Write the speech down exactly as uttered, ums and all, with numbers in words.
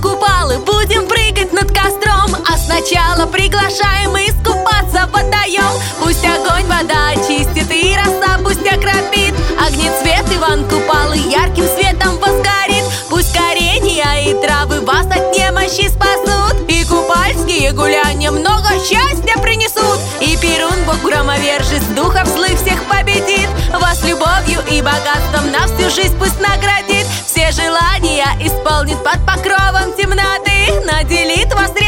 Купалы, будем прыгать над костром, а сначала приглашаем искупаться в водоем. Пусть огонь вода очистит и роса пусть окропит, огнецвет Иван Купалы ярким светом возгорит. Пусть коренья и травы вас от немощи спасут, и купальские гуляния много счастья принесут. И Перун, бог громовержец, духов злых всех победит, вас любовью и богатством на всю жизнь пусть наградит. Все желания исполнит под покровом темноты, наделит вас